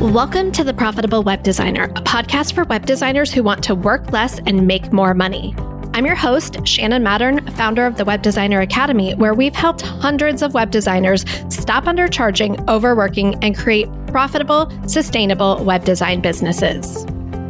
Welcome to The Profitable Web Designer, a podcast for web designers who want to work less and make more money. I'm your host, Shannon Mattern, founder of the Web Designer Academy, where we've helped hundreds of web designers stop undercharging, overworking, and create profitable, sustainable web design businesses.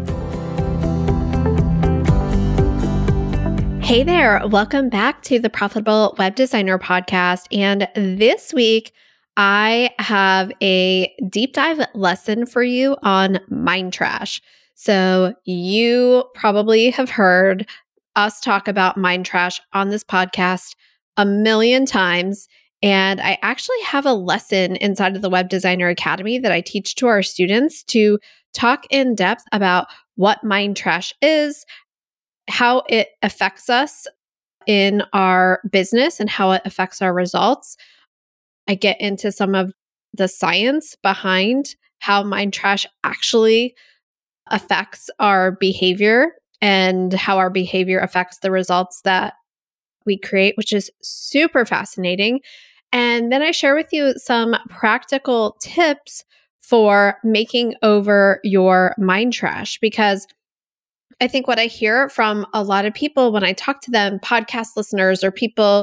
Hey there, welcome back to the Profitable Web Designer podcast. And this week, I have a deep dive lesson for you on mind trash. So you probably have heard us talk about mind trash on this podcast a million times. And I actually have a lesson inside of the Web Designer Academy that I teach to our students to talk in depth about what mind trash is, how it affects us in our business, and how it affects our results. I get into some of the science behind how mind trash actually affects our behavior and how our behavior affects the results that we create, which is super fascinating. And then I share with you some practical tips for making over your mind trash, because I think what I hear from a lot of people when I talk to them, podcast listeners or people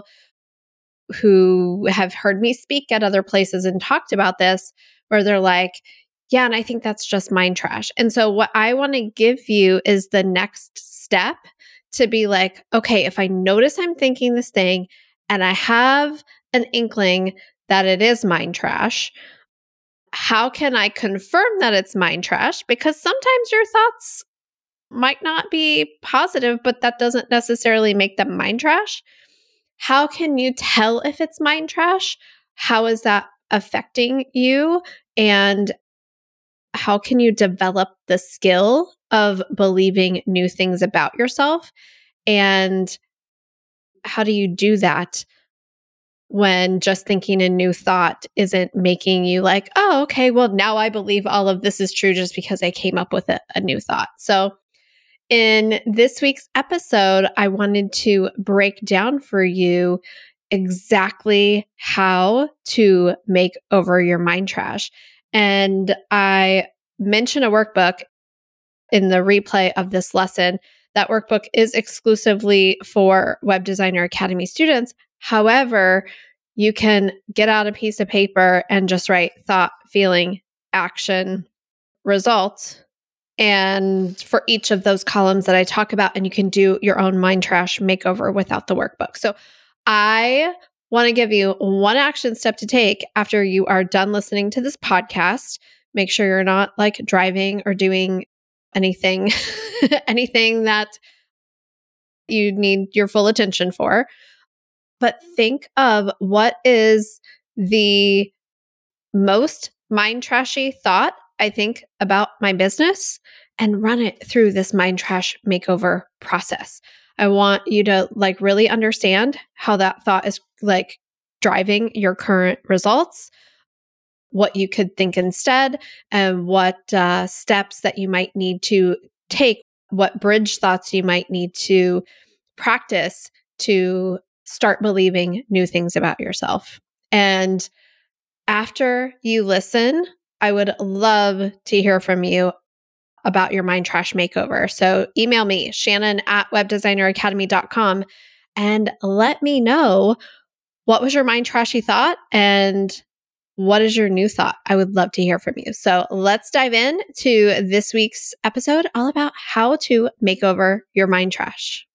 who have heard me speak at other places and talked about this, where they're like, yeah, and I think that's just mind trash. And so what I want to give you is the next step to be like, okay, if I notice I'm thinking this thing and I have an inkling that it is mind trash, how can I confirm that it's mind trash? Because sometimes your thoughts might not be positive, but that doesn't necessarily make them mind trash. How can you tell if it's mind trash? How is that affecting you? And how can you develop the skill of believing new things about yourself? And how do you do that when just thinking a new thought isn't making you like, oh, okay, well, now I believe all of this is true just because I came up with a new thought. So in this week's episode, I wanted to break down for you exactly how to make over your mind trash. And I mentioned a workbook in the replay of this lesson. That workbook is exclusively for Web Designer Academy students. However, you can get out a piece of paper and just write thought, feeling, action, results, and for each of those columns that I talk about, and you can do your own mind trash makeover without the workbook. So I want to give you one action step to take after you are done listening to this podcast. Make sure you're not like driving or doing anything, anything that you need your full attention for. But think of what is the most mind trashy thought I think about my business, and run it through this mind trash makeover process. I want you to like really understand how that thought is like driving your current results, what you could think instead, and what steps that you might need to take, what bridge thoughts you might need to practice to start believing new things about yourself. And after you listen, I would love to hear from you about your mind trash makeover. So email me, shannon@webdesigneracademy.com, and let me know what was your mind trashy thought and what is your new thought. I would love to hear from you. So let's dive in to this week's episode all about how to make over your mind trash.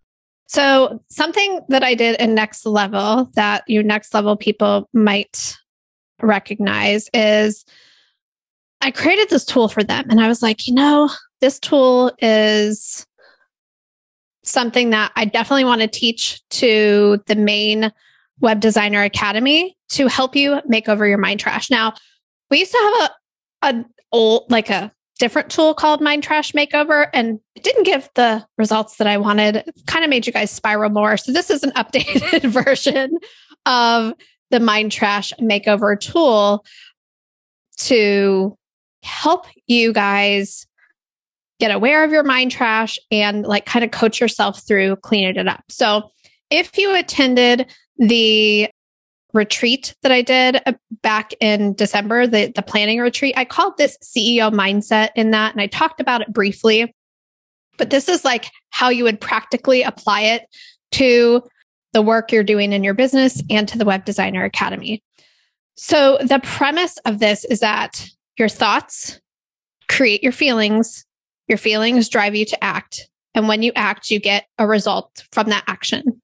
So something that I did in Next Level that you Next Level people might recognize is I created this tool for them. And I was like, this tool is something that I definitely want to teach to the main Web Designer Academy to help you make over your mind trash. Now, we used to have a different tool called Mind Trash Makeover, and it didn't give the results that I wanted. It kind of made you guys spiral more. So this is an updated version of the Mind Trash Makeover tool to help you guys get aware of your mind trash and like kind of coach yourself through cleaning it up. So if you attended the retreat that I did back in December, the planning retreat. I called this CEO mindset in that, and I talked about it briefly. But this is like how you would practically apply it to the work you're doing in your business and to the Web Designer Academy. So the premise of this is that your thoughts create your feelings drive you to act. And when you act, you get a result from that action.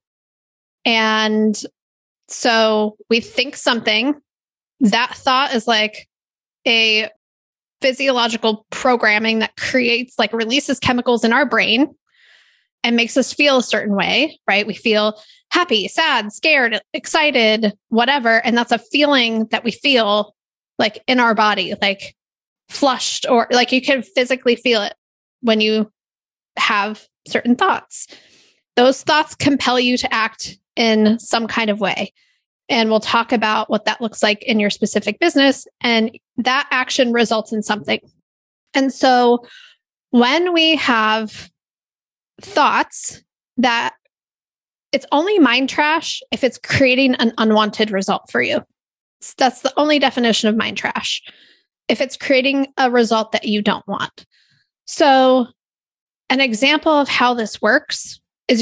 And so we think something, that thought is like a physiological programming that creates, like releases chemicals in our brain and makes us feel a certain way, right? We feel happy, sad, scared, excited, whatever. And that's a feeling that we feel like in our body, like flushed, or like you can physically feel it when you have certain thoughts. Those thoughts compel you to act in some kind of way. And we'll talk about what that looks like in your specific business. And that action results in something. And so when we have thoughts, that it's only mind trash if it's creating an unwanted result for you. That's the only definition of mind trash. If it's creating a result that you don't want. So an example of how this works is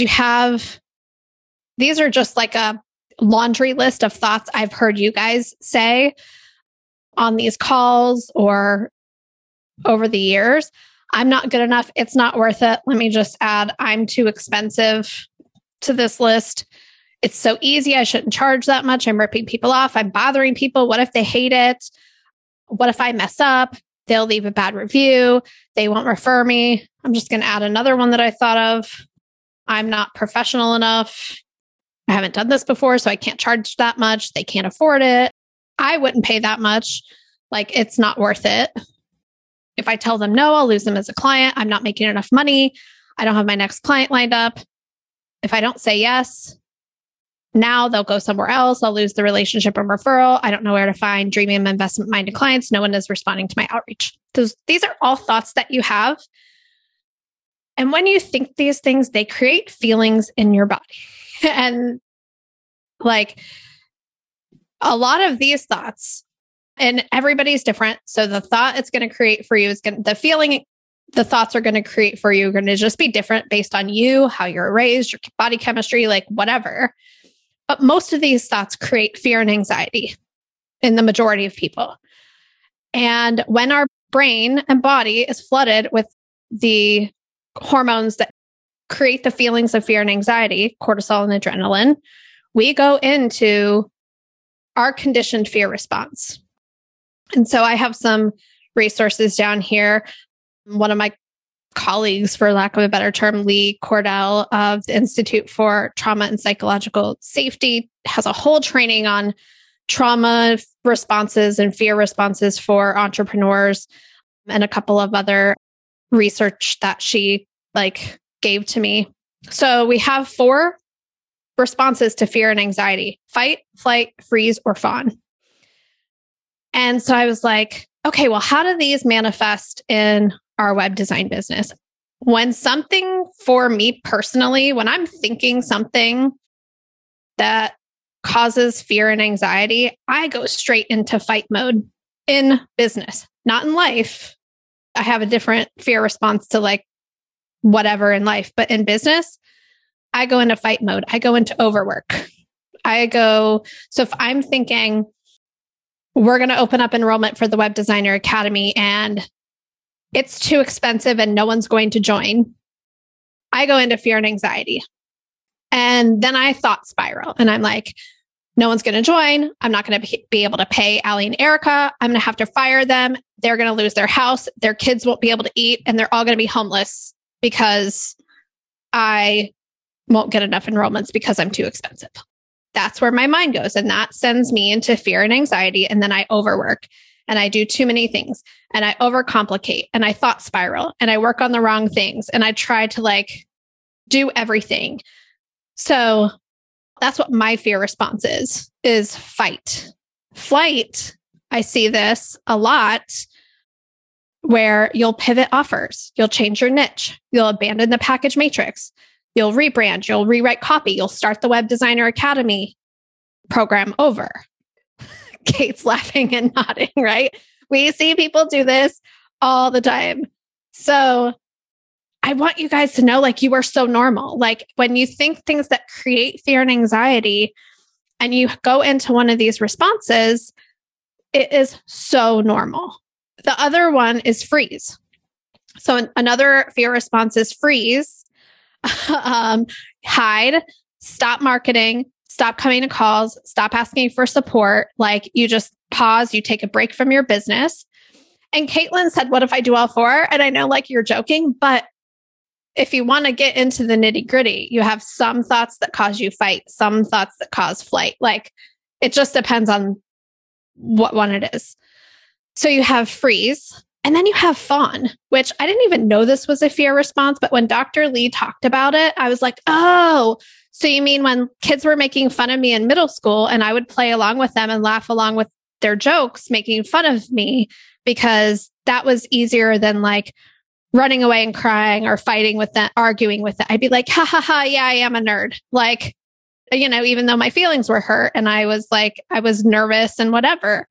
these are just like a laundry list of thoughts I've heard you guys say on these calls or over the years. I'm not good enough. It's not worth it. Let me just add, I'm too expensive to this list. It's so easy. I shouldn't charge that much. I'm ripping people off. I'm bothering people. What if they hate it? What if I mess up? They'll leave a bad review. They won't refer me. I'm just going to add another one that I thought of. I'm not professional enough. I haven't done this before, so I can't charge that much. They can't afford it. I wouldn't pay that much. Like, it's not worth it. If I tell them no, I'll lose them as a client. I'm not making enough money. I don't have my next client lined up. If I don't say yes, now they'll go somewhere else. I'll lose the relationship and referral. I don't know where to find dreaming investment-minded clients. No one is responding to my outreach. These are all thoughts that you have. And when you think these things, they create feelings in your body. And like a lot of these thoughts, and everybody's different. So the thought it's going to create for you is the feeling the thoughts are going to create for you are going to just be different based on you, how you're raised, your body chemistry, like whatever. But most of these thoughts create fear and anxiety in the majority of people. And when our brain and body is flooded with the hormones that create the feelings of fear and anxiety, cortisol and adrenaline, we go into our conditioned fear response. And so I have some resources down here. One of my colleagues, for lack of a better term, Lee Cordell of the Institute for Trauma and Psychological Safety, has a whole training on trauma responses and fear responses for entrepreneurs, and a couple of other research that she gave to me. So we have 4 responses to fear and anxiety: fight, flight, freeze, or fawn. And so I was like, okay, well, how do these manifest in our web design business? When something, for me personally, when I'm thinking something that causes fear and anxiety, I go straight into fight mode in business, not in life. I have a different fear response to whatever in life, but in business, I go into fight mode. I go into overwork. So if I'm thinking we're going to open up enrollment for the Web Designer Academy and it's too expensive and no one's going to join, I go into fear and anxiety. And then I thought spiral and I'm like, no one's going to join. I'm not going to be able to pay Allie and Erica. I'm going to have to fire them. They're going to lose their house. Their kids won't be able to eat, and they're all going to be homeless because I won't get enough enrollments because I'm too expensive. That's where my mind goes. And that sends me into fear and anxiety. And then I overwork and I do too many things and I overcomplicate and I thought spiral and I work on the wrong things and I try to do everything. So that's what my fear response is fight. Flight, I see this a lot where you'll pivot offers, you'll change your niche, you'll abandon the package matrix, you'll rebrand, you'll rewrite copy, you'll start the Web Designer Academy. program over. Kate's laughing and nodding, right? We see people do this all the time. So I want you guys to know, like, you are so normal. Like, when you think things that create fear and anxiety and you go into one of these responses, it is so normal. The other one is freeze. So another fear response is freeze, hide, stop marketing, stop coming to calls, stop asking for support. Like, you just pause, you take a break from your business. And Caitlin said, what if I do all four? And I know, like, you're joking, but if you want to get into the nitty gritty, you have some thoughts that cause you fight, some thoughts that cause flight. Like, it just depends on what one it is. So you have freeze, and then you have fawn, which I didn't even know this was a fear response. But when Dr. Lee talked about it, I was like, oh, so you mean when kids were making fun of me in middle school and I would play along with them and laugh along with their jokes, making fun of me, because that was easier than like running away and crying or fighting with them, arguing with them. I'd be like, ha ha ha, yeah, I am a nerd. Like, you know, even though my feelings were hurt and I was nervous and whatever.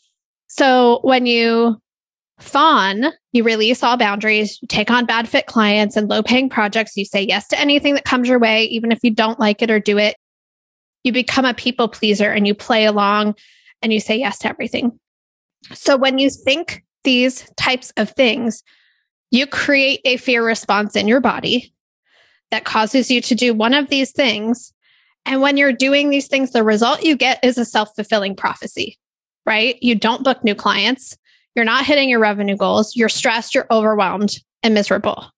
So when you fawn, you release all boundaries, you take on bad fit clients and low paying projects. You say yes to anything that comes your way, even if you don't like it or do it. You become a people pleaser and you play along and you say yes to everything. So when you think these types of things, you create a fear response in your body that causes you to do one of these things. And when you're doing these things, the result you get is a self-fulfilling prophecy, right? You don't book new clients. You're not hitting your revenue goals. You're stressed, you're overwhelmed and miserable.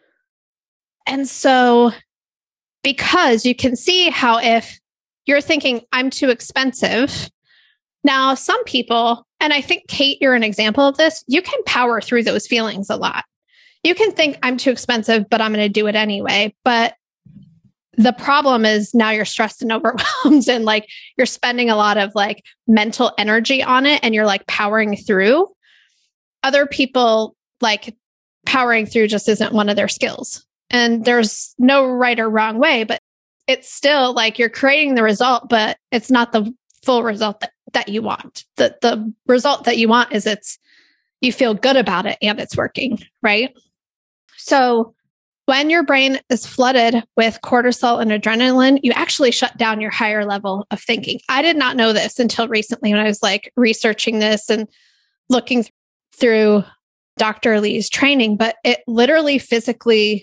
And so, because you can see how if you're thinking, I'm too expensive. Now, some people, and I think, Kate, you're an example of this, you can power through those feelings a lot. You can think, I'm too expensive, but I'm going to do it anyway. But the problem is now you're stressed and overwhelmed and like you're spending a lot of like mental energy on it and you're like powering through. Other people, like, powering through just isn't one of their skills. And there's no right or wrong way, but it's still like you're creating the result, but it's not the full result that you want. The result that you want is you feel good about it and it's working, right? So when your brain is flooded with cortisol and adrenaline, you actually shut down your higher level of thinking. I did not know this until recently when I was like researching this and looking through Dr. Lee's training, but it literally physically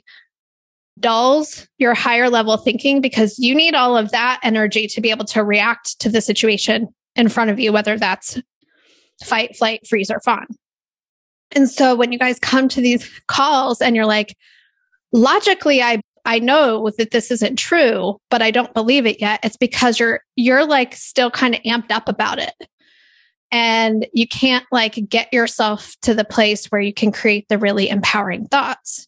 dulls your higher level thinking because you need all of that energy to be able to react to the situation in front of you, whether that's fight, flight, freeze, or fawn. And so when you guys come to these calls and you're like, logically, I know that this isn't true, but I don't believe it yet. It's because you're like still kind of amped up about it. And you can't like get yourself to the place where you can create the really empowering thoughts.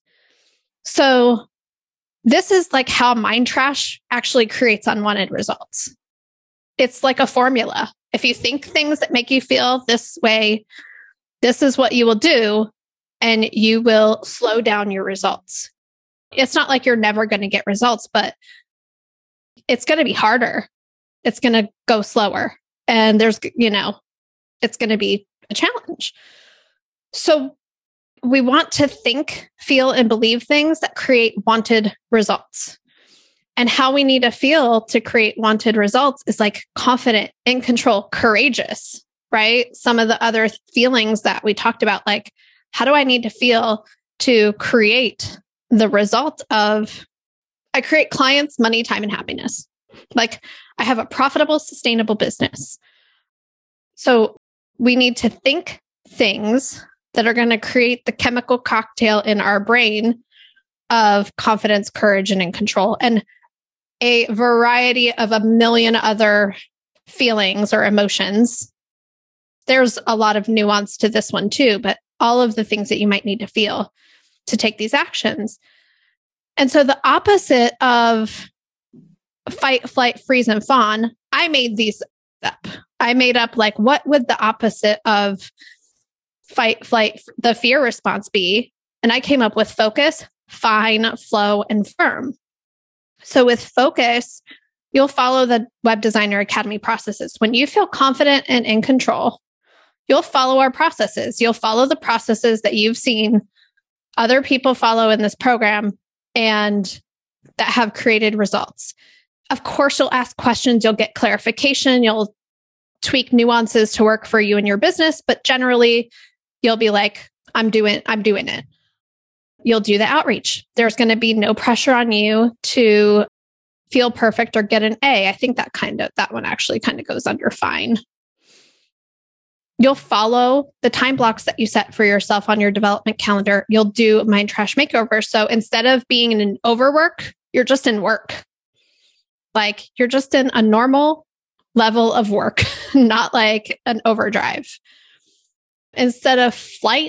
So this is like how mind trash actually creates unwanted results. It's like a formula. If you think things that make you feel this way, this is what you will do, and you will slow down your results. It's not like you're never going to get results, but it's going to be harder. It's going to go slower. And it's going to be a challenge. So we want to think, feel, and believe things that create wanted results. And how we need to feel to create wanted results is like confident, in control, courageous, right? Some of the other feelings that we talked about, like, how do I need to feel to create the result of, I create clients, money, time, and happiness. Like, I have a profitable, sustainable business. So we need to think things that are going to create the chemical cocktail in our brain of confidence, courage, and in control, and a variety of a million other feelings or emotions. There's a lot of nuance to this one too, but all of the things that you might need to feel to take these actions. And so the opposite of fight, flight, freeze, and fawn, I made these up. I made up like, what would the opposite of fight, flight, the fear response be? And I came up with focus, fine, flow, and firm. So with focus, you'll follow the Web Designer Academy processes. When you feel confident and in control, you'll follow our processes. You'll follow the processes that you've seen other people follow in this program and that have created results. Of course, you'll ask questions, you'll get clarification, you'll tweak nuances to work for you and your business, but generally you'll be like, I'm doing it. You'll do the outreach. There's going to be no pressure on you to feel perfect or get an A. I think that one actually kind of goes under fine. You'll follow the time blocks that you set for yourself on your development calendar. You'll do Mind Trash Makeover. So instead of being in an overwork, you're just in work. Like you're just in a normal level of work, not like an overdrive. Instead of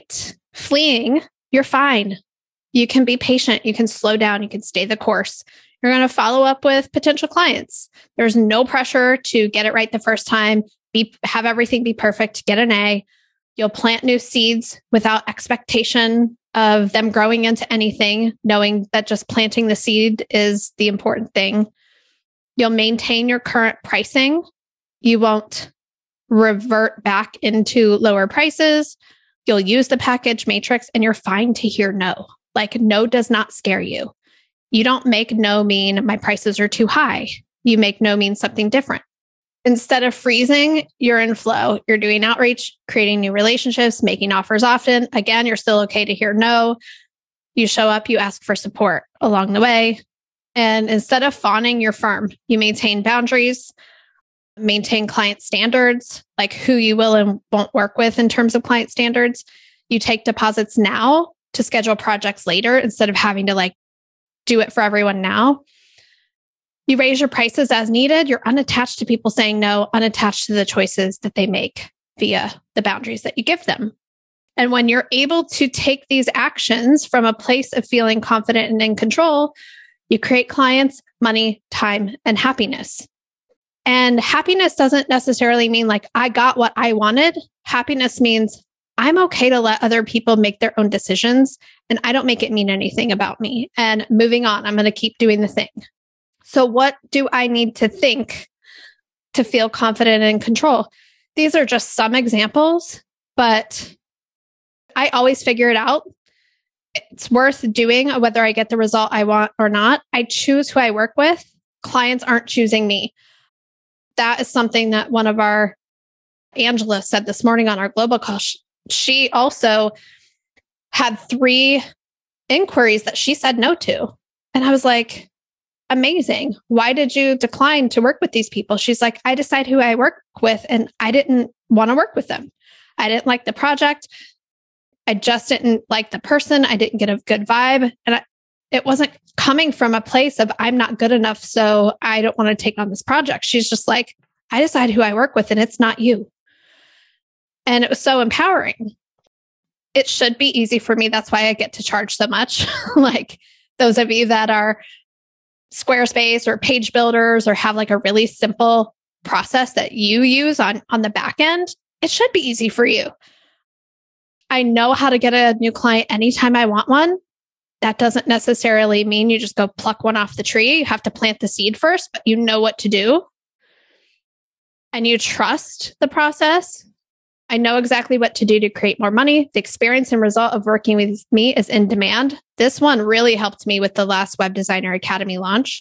fleeing, you're fine. You can be patient. You can slow down. You can stay the course. You're going to follow up with potential clients. There's no pressure to get it right the first time, have everything be perfect, get an A. You'll plant new seeds without expectation of them growing into anything, knowing that just planting the seed is the important thing. You'll maintain your current pricing. You won't revert back into lower prices. You'll use the package matrix and you're fine to hear no. Like no does not scare you. You don't make no mean my prices are too high. You make no mean something different. Instead of freezing, you're in flow. You're doing outreach, creating new relationships, making offers often. Again, you're still okay to hear no. You show up, you ask for support along the way. And instead of fawning, you're firm. You maintain boundaries, maintain client standards, like who you will and won't work with in terms of client standards. You take deposits now to schedule projects later instead of having to do it for everyone now. You raise your prices as needed. You're unattached to people saying no, unattached to the choices that they make via the boundaries that you give them. And when you're able to take these actions from a place of feeling confident and in control, you create clients, money, time, and happiness. And happiness doesn't necessarily mean I got what I wanted. Happiness means I'm okay to let other people make their own decisions and I don't make it mean anything about me. And moving on, I'm going to keep doing the thing. So what do I need to think to feel confident and in control? These are just some examples, but I always figure it out. It's worth doing whether I get the result I want or not. I choose who I work with. Clients aren't choosing me. That is something that one of our Angela said this morning on our global call. She also had 3 inquiries that she said no to. And I was like, amazing. Why did you decline to work with these people? She's like, I decide who I work with and I didn't want to work with them. I didn't like the project. I just didn't like the person. I didn't get a good vibe. And it wasn't coming from a place of I'm not good enough, so I don't want to take on this project. She's just like, I decide who I work with and it's not you. And it was so empowering. It should be easy for me. That's why I get to charge so much. Like those of you that are Squarespace or page builders or have a really simple process that you use on the back end, it should be easy for you. I know how to get a new client anytime I want one. That doesn't necessarily mean you just go pluck one off the tree. You have to plant the seed first, but you know what to do. And you trust the process. I know exactly what to do to create more money. The experience and result of working with me is in demand. This one really helped me with the last Web Designer Academy launch.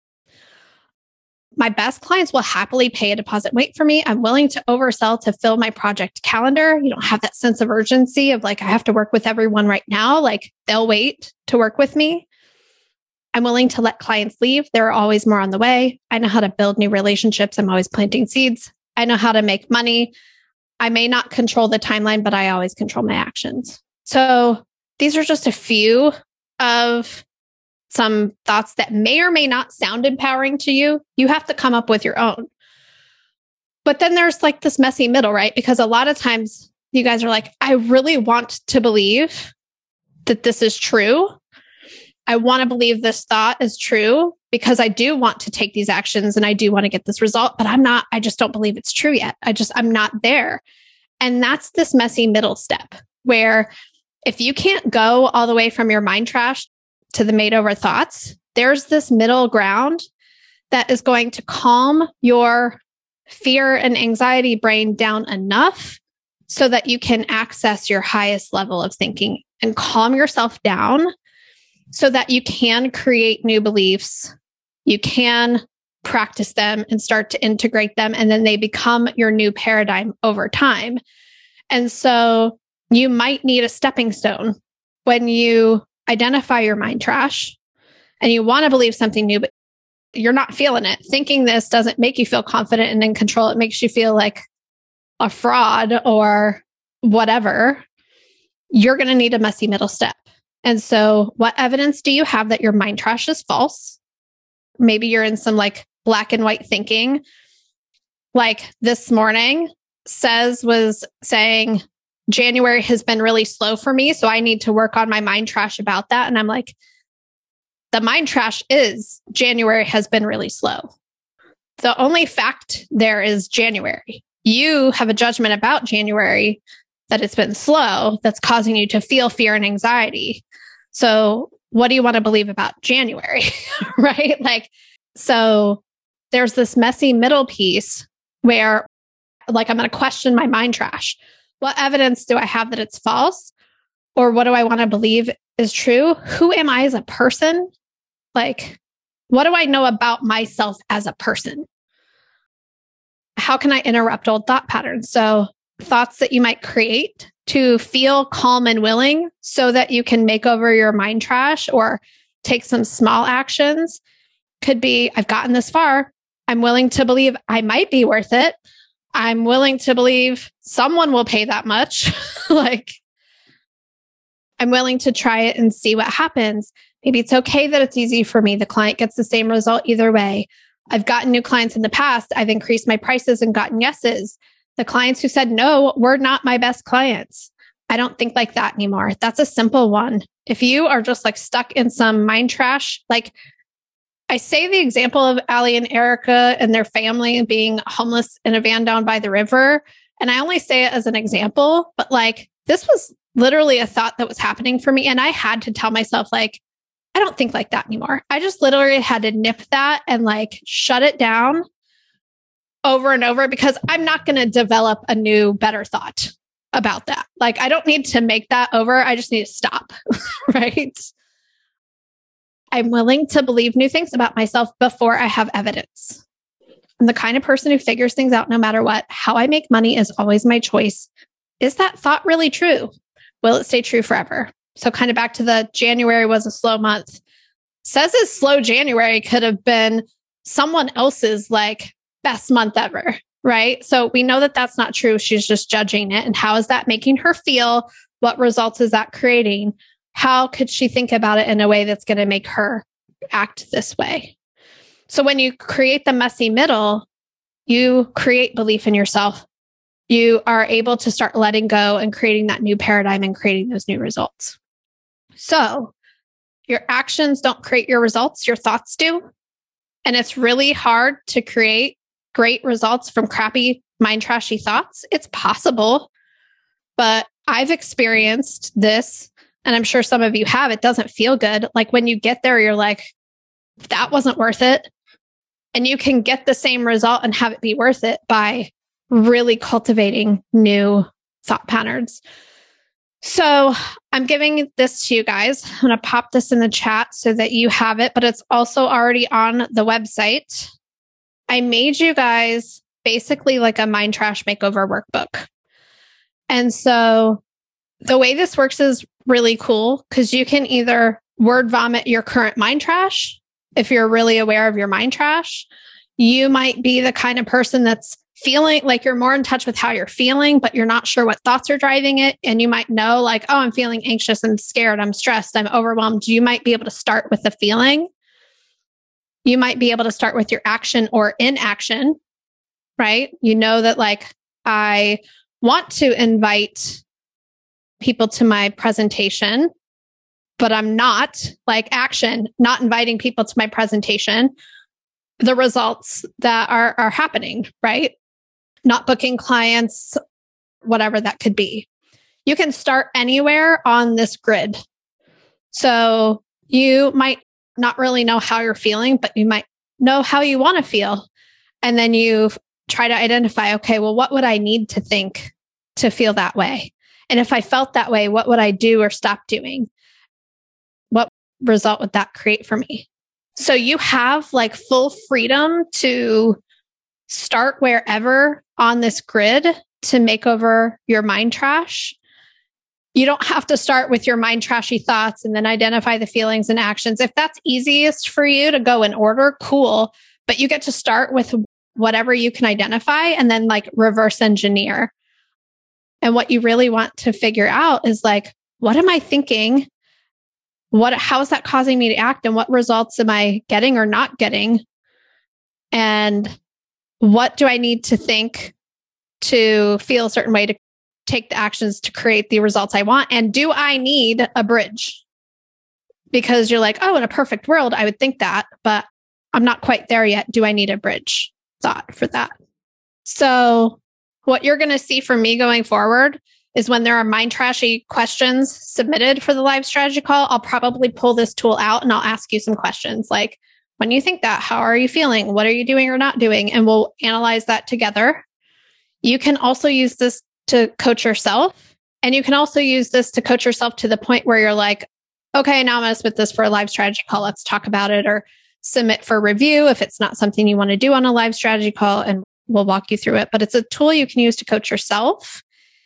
My best clients will happily pay a deposit wait for me. I'm willing to oversell to fill my project calendar. You don't have that sense of urgency of I have to work with everyone right now. They'll wait to work with me. I'm willing to let clients leave. There are always more on the way. I know how to build new relationships. I'm always planting seeds. I know how to make money. I may not control the timeline, but I always control my actions. So these are just a few of some thoughts that may or may not sound empowering to you. You have to come up with your own. But then there's this messy middle, right? Because a lot of times you guys are like, I really want to believe that this is true. I want to believe this thought is true because I do want to take these actions and I do want to get this result, but I just don't believe it's true yet. I'm not there. And that's this messy middle step where if you can't go all the way from your mind trash to the made over thoughts, there's this middle ground that is going to calm your fear and anxiety brain down enough so that you can access your highest level of thinking and calm yourself down so that you can create new beliefs. You can practice them and start to integrate them, and then they become your new paradigm over time. And so you might need a stepping stone when you identify your mind trash and you want to believe something new, but you're not feeling it. Thinking this doesn't make you feel confident and in control. It makes you feel like a fraud or whatever. You're going to need a messy middle step. And so what evidence do you have that your mind trash is false? Maybe you're in some like black and white thinking. Like this morning, was saying, January has been really slow for me, so I need to work on my mind trash about that. And I'm like, the mind trash is January has been really slow. The only fact there is January. You have a judgment about January that it's been slow that's causing you to feel fear and anxiety. So what do you want to believe about January? Right? Like, so there's this messy middle piece where like, I'm going to question my mind trash. What evidence do I have that it's false? Or what do I want to believe is true? Who am I as a person? Like, what do I know about myself as a person? How can I interrupt old thought patterns? So thoughts that you might create to feel calm and willing so that you can make over your mind trash or take some small actions could be, I've gotten this far. I'm willing to believe I might be worth it. I'm willing to believe someone will pay that much. Like, I'm willing to try it and see what happens. Maybe it's okay that it's easy for me. The client gets the same result either way. I've gotten new clients in the past. I've increased my prices and gotten yeses. The clients who said no were not my best clients. I don't think like that anymore. That's a simple one. If you are just like stuck in some mind trash, like I say the example of Allie and Erica and their family being homeless in a van down by the river. And I only say it as an example, but like this was literally a thought that was happening for me. And I had to tell myself, like, I don't think like that anymore. I just literally had to nip that and like shut it down over and over because I'm not going to develop a new, better thought about that. Like, I don't need to make that over. I just need to stop, right? I'm willing to believe new things about myself before I have evidence. I'm the kind of person who figures things out no matter what. How I make money is always my choice. Is that thought really true? Will it stay true forever? So kind of back to the January was a slow month. Says it's slow January could have been someone else's like best month ever, right? So we know that that's not true. She's just judging it. And how is that making her feel? What results is that creating? How could she think about it in a way that's going to make her act this way? So when you create the messy middle, you create belief in yourself. You are able to start letting go and creating that new paradigm and creating those new results. So your actions don't create your results, your thoughts do. And it's really hard to create great results from crappy, mind trashy thoughts. It's possible, but I've experienced this, and I'm sure some of you have. It doesn't feel good. Like when you get there, you're like, that wasn't worth it. And you can get the same result and have it be worth it by really cultivating new thought patterns. So I'm giving this to you guys. I'm going to pop this in the chat so that you have it, but it's also already on the website. I made you guys basically like a mind trash makeover workbook. And so the way this works is really cool because you can either word vomit your current mind trash. If you're really aware of your mind trash, you might be the kind of person that's feeling like you're more in touch with how you're feeling, but you're not sure what thoughts are driving it. And you might know like, oh, I'm feeling anxious, I'm scared, I'm stressed, I'm overwhelmed. You might be able to start with the feeling. You might be able to start with your action or inaction, right? You know that like, I want to invite people to my presentation, but I'm not like action, not inviting people to my presentation. The results that are happening, right? Not booking clients, whatever that could be. You can start anywhere on this grid. So you might not really know how you're feeling, but you might know how you want to feel. And then you try to identify, okay, well, what would I need to think to feel that way? And if I felt that way, what would I do or stop doing? What result would that create for me? So you have like full freedom to start wherever on this grid to make over your mind trash. You don't have to start with your mind trashy thoughts and then identify the feelings and actions. If that's easiest for you to go in order, cool. But you get to start with whatever you can identify and then like reverse engineer. And what you really want to figure out is like, what am I thinking? How is that causing me to act? And what results am I getting or not getting? And what do I need to think to feel a certain way to take the actions to create the results I want? And do I need a bridge? Because you're like, oh, in a perfect world, I would think that, but I'm not quite there yet. Do I need a bridge thought for that? So what you're going to see from me going forward is when there are mind trashy questions submitted for the live strategy call, I'll probably pull this tool out and I'll ask you some questions like, when you think that, how are you feeling? What are you doing or not doing? And we'll analyze that together. You can also use this to coach yourself. And you can also use this to coach yourself to the point where you're like, okay, now I'm going to submit this for a live strategy call. Let's talk about it, or submit for review if it's not something you want to do on a live strategy call, and we'll walk you through it. But it's a tool you can use to coach yourself.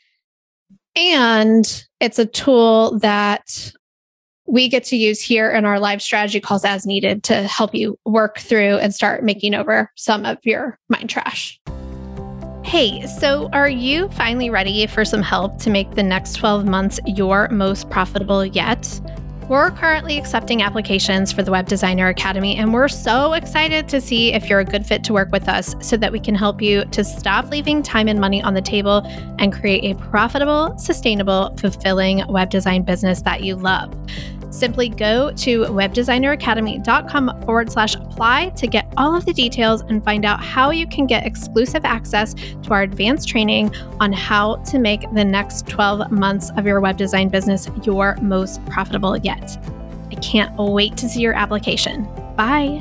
And it's a tool that we get to use here in our live strategy calls as needed to help you work through and start making over some of your mind trash. Hey, so are you finally ready for some help to make the next 12 months your most profitable yet? We're currently accepting applications for the Web Designer Academy, and we're so excited to see if you're a good fit to work with us so that we can help you to stop leaving time and money on the table and create a profitable, sustainable, fulfilling web design business that you love. Simply go to webdesigneracademy.com/apply to get all of the details and find out how you can get exclusive access to our advanced training on how to make the next 12 months of your web design business your most profitable yet. I can't wait to see your application. Bye.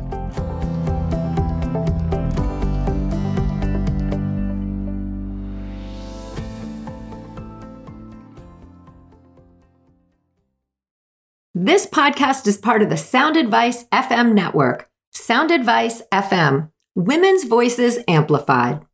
This podcast is part of the Sound Advice FM network. Sound Advice FM, women's voices amplified.